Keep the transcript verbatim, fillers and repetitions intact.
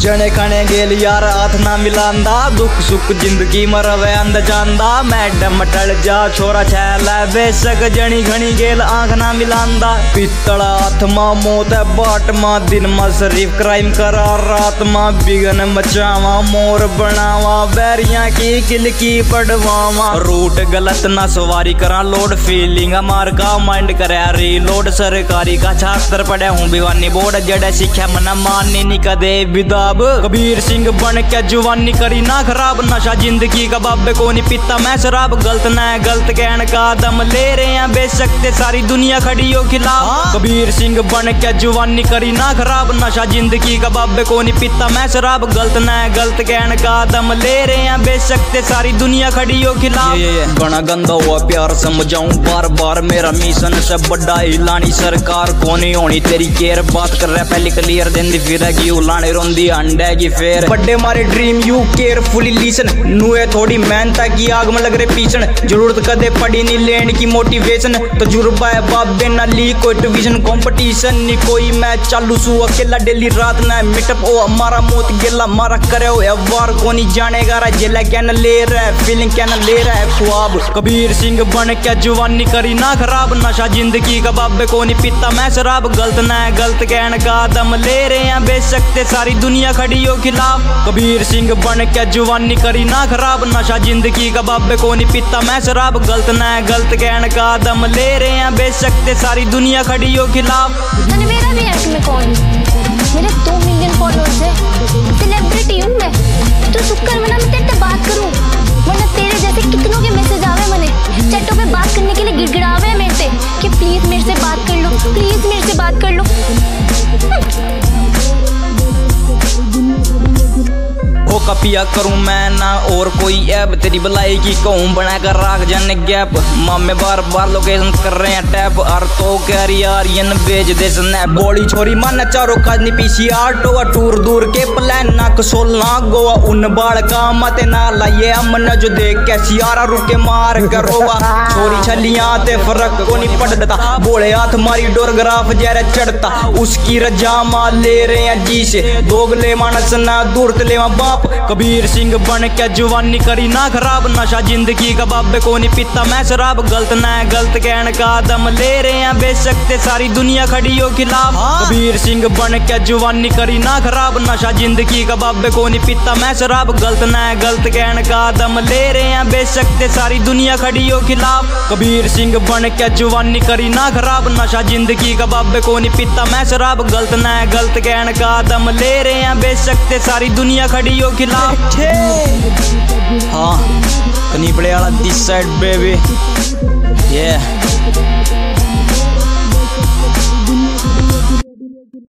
जने खने गेल यार हाथ ना मिलांदा, दुख सुख जिंदगी मरवे अंद जांदा। मैडम टल जा छोरा छैल बेशक जनी घनी गेल आंख ना मिलांदा। पित्तला हाथ मा मौत है बाट मा, दिन मा शरीफ क्राइम करा, रात मा बिगन मचावा, मोर बनावा, बैरिया की किल की पड़वावा। रूट गलत ना सवारी करा लोड, फीलिंग मार का माइंड करे रीलोड। सरकारी का छात्र पढ़े हूँ भिवानी बोर्ड, जड़े सिक्ख्या मना मानी नी कदे विदाब। कबीर सिंह बन के जुवानी करी ना खराब, नशा जिंदगी का बाबे को नहीं पीता मैं शराब। गलत ना है गलत कहने का दम ले रहे हैं बेशक ते सारी दुनिया खड़ी हो खिलाफ। कबीर सिंह बन के जुवानी करी ना खराब, नशा जिंदगी का बाबे को नहीं पीता मैं शराब। गलत ना है गलत कहने का दम ले रहे हैं बेशक ते सारी दुनिया खड़ी हो खिलाफ। गणा गंदा हुआ प्यार समझाऊं बार बार, मेरा मिशन से बड़ा हिलानी सरकार को नहीं होनी तेरी केयर। बात कर रहा पहले क्लियर देंदी फिरेगी उलाने रोंदी अंडेगी फेर। बड़े मारे ड्रीम यू केयरफुली लिसन, नुए थोड़ी मेहनत की आग में लग रहे पीछन। जरूरत कदे पड़ी नहीं लेन की मोटिवेशन, तजुर्बा है बाबे ना ली कोई डिवीजन कंपटीशन नहीं कोई। मैं चालू सू अकेला डेली रात ना मिटअप ओ हमारा मौत गेला मारा करे हो वार को नहीं जानेगा रा जेला क्या न ले रहा है फीलिंग क्या न ले रहा है ख्वाब। कबीर सिंह बन के जुवानी करी ना खराब, नशा जिंदगी का बाबे को नहीं पीता मैं शराब। गलत ना है गलत कहने का दम ले रहे हैं बेशक ते सारी दुनिया खड़ी हो खिलाफ। कबीर सिंह बन के जुवानी करी ना खराब, नशा जिंदगी का बाबे को नहीं पीता मैं शराब। गलत ना है गलत कहने का दम ले रहे हैं बेशक ते सारी दुनिया खड़ी हो खिलाफ। मेरा भी है मैं कौन, मेरे दो मिलियन फॉलोअर्स है, सेलिब्रिटी हूँ मैं। तो शुक्र मना मैं तेरे से बात करूँ, वरना तेरे जैसे कितनों के मैसेज आवे मने चैटों पे बात करने के लिए गिड़गिड़ावे है मेरे से कि प्लीज मेरे से बात कर लो, प्लीज मेरे से बात कर लो। हो कपिया करूं मैं ना और कोई ऐप, तेरी भलाई की कहूं बना कर राख जाने गैप। मामे बार बार लोकेशन कर रहे हैं टैप, और तो कह रही यार ये न भेज दे स्नैप। बोली छोरी मन चारों काजनी पीसी आटो, टूर दूर के प्लान ना कसोल ना गोवा। उन बाल का मत ना लाइए अमन जो देख के सियारा रुके मार करोगा। छोरी छलियां ते फर्क को नहीं पड़ता, बोले हाथ मारी डोरग्राफ जरा चढ़ता। उसकी रजा मा ले रहे हैं जी से दोगले मानस ना दूर ले बाप। कबीर सिंह बन के जुवानी करी ना खराब, नशा जिंदगी का बाबे को नहीं पीता मैं शराब। गलत ना है गलत कहने का दम ले रहे हैं बेशक ते सारी दुनिया खड़ी हो खिलाफ। कबीर सिंह बन के जुवानी करी ना खराब, नशा जिंदगी का बाबे को नहीं पीता मैं शराब। गलत ना है गलत कहने का दम ले रहे हैं बेशक ते सारी दुनिया खड़ी हो खिलाफ। कबीर सिंह बन के जुवानी करी ना खराब, नशा जिंदगी का बाबे को नहीं पीता मैं शराब। गलत ना है गलत कहने का दम ले रहे हैं बेशक ते सारी दुनिया खड़ी हो खिलाफ। हाँ कनी बड़े वाला दिस साइड बेबी ये